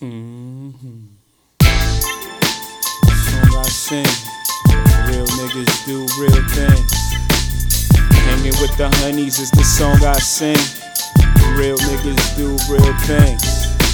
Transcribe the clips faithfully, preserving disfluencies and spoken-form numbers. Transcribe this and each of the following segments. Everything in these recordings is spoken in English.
Mm-hmm. Song I sing, real niggas do real things. Hanging with the honeys is the song I sing. Real niggas do real things.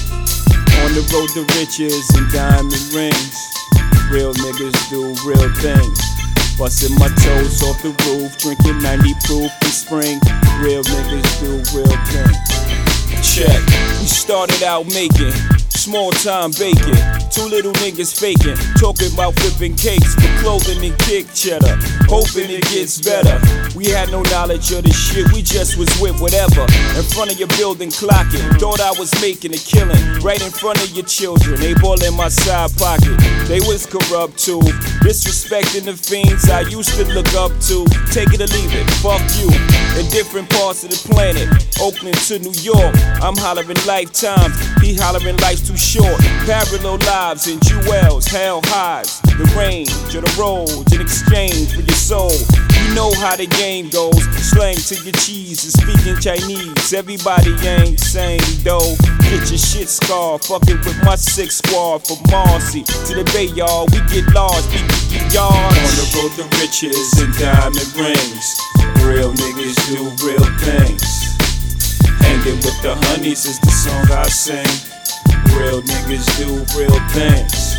On the road to riches and diamond rings. Real niggas do real things. Busting my toes off the roof, drinking ninety proof in spring. Real niggas do real things. Check, we started out making small time bacon. Two little niggas faking, talking about flipping cakes for clothing and kick cheddar, hoping it gets better. We had no knowledge of the shit, we just was with whatever. In front of your building clocking, thought I was making a killing. Right in front of your children, they ball in my side pocket. They was corrupt too, disrespecting the fiends I used to look up to. Take it or leave it, fuck you. In different parts of the planet, Oakland to New York, I'm hollering lifetimes, he hollering life's too short. Parallel lives and jewels, hell highs, the range of the roads in exchange for your soul. You know how the game goes, slang to your cheese and speaking Chinese. Everybody ain't same though. Get your shit scarred, fucking with my six squad from Marcy to the Bay, y'all. We get large, we get yards. On the road to riches and diamond rings. Real niggas do real things. Hanging with the honeys is the song I sing. Real niggas do real things.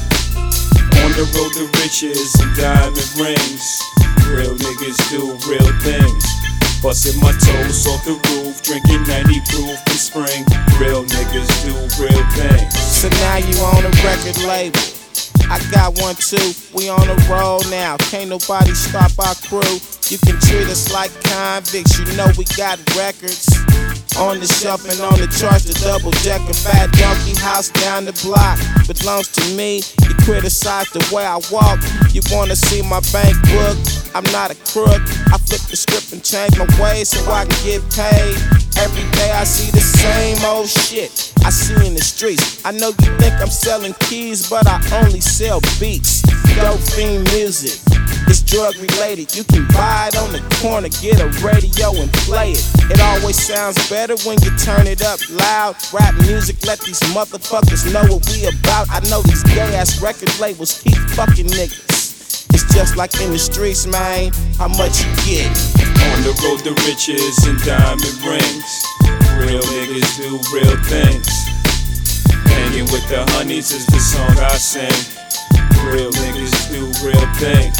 On the road to riches and diamond rings. Real niggas do real things. Busting my toes off the roof, drinking ninety proof in spring. Real niggas do real things. So now you on a record label, I got one too. We on a roll now, can't nobody stop our crew. You can treat us like convicts, you know we got records. On the shelf and on the charts, the double decker fat donkey house down the block belongs to me. You criticize the way I walk, you wanna see my bank book. I'm not a crook, I flip the script and change my ways so I can get paid. Every day I see the same old shit I see in the streets. I know you think I'm selling keys, but I only sell beats. Dope fiend music, it's drug related. You can buy it on the corner, get a radio and play it. It always sounds better when you turn it up loud. Rap music, let these motherfuckers know what we about. I know these gay ass record labels keep fucking niggas. It's just like in the streets, man, how much you get. On the road to riches and diamond rings. Real niggas do real things. Hanging with the honeys is the song I sing. Real niggas do real things.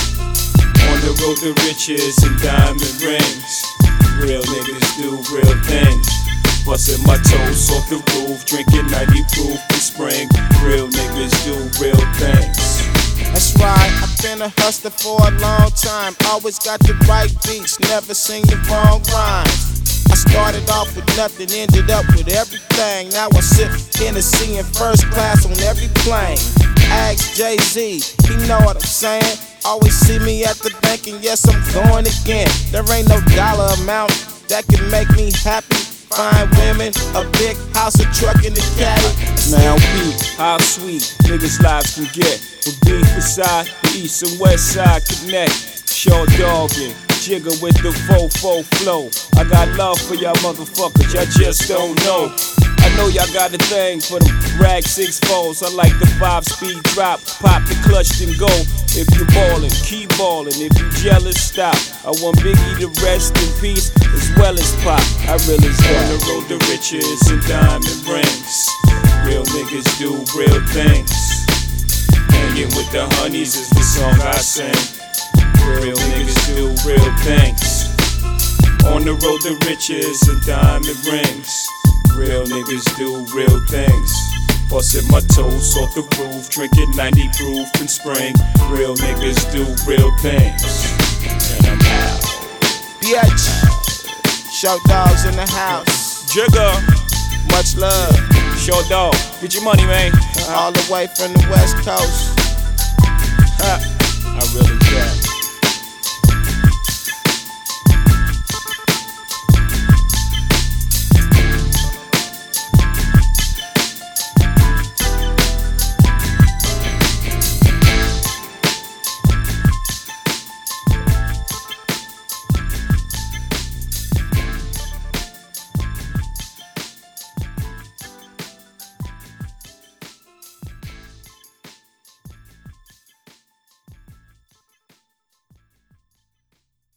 On the road to riches and diamond rings. Real niggas do real things. Busting my toes off the roof, drinking ninety proof in spring. Real niggas do real things. That's right, I've been a hustler for a long time. Always got the right beats, never sing the wrong rhymes. I started off with nothing, ended up with everything. Now I sit Tennessee in first class on every plane. Ask Jay-Z, he know what I'm saying. Always see me at the bank and yes, I'm going again. There ain't no dollar amount that can make me happy. Fine women, a big house, a truck, and a caddy. Man, beat, how sweet niggas' lives can get. From beef beside, the east and west side connect. Short dogging, jigger with the fofo flow. I got love for y'all motherfuckers, y'all just don't know. I know y'all got a thing for them rag six fours. I like the five speed drop, pop the clutch then go. If you ballin', keep ballin'. If you jealous, stop. I want Biggie to rest in peace as well as Pop. I realize that. On the road to riches and diamond rings. Real niggas do real things. Hanging with the honeys is the song I sing. Real niggas do real things. On the road to riches and diamond rings. Real niggas do real things. Busting my toes off the roof, drinking ninety proof in spring. Real niggas do real things. And I'm out. Bitch, Show Dogs in the house. Jigger, Much love. Show Dog, get your money, man. All the way from the West Coast. I really care.